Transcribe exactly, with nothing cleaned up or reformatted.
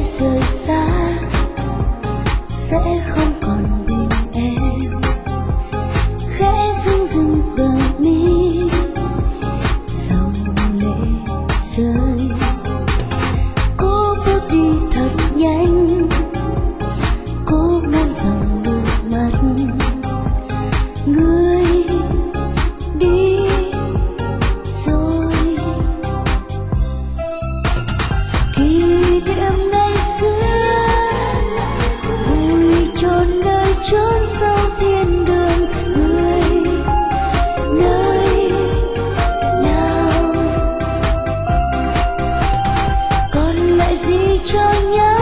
rời xa sẽ không còn bên em. Khẽ rưng rưng bờ mi, dòng lệ rơi. Cô bước đi thật nhanh, cô ngăn dòng nước mắt. Người đi rồi, kỷ niệm ngày xưa vui chôn nơi chốn sâu thiên đường. Người nơi nào còn lại gì cho nhau?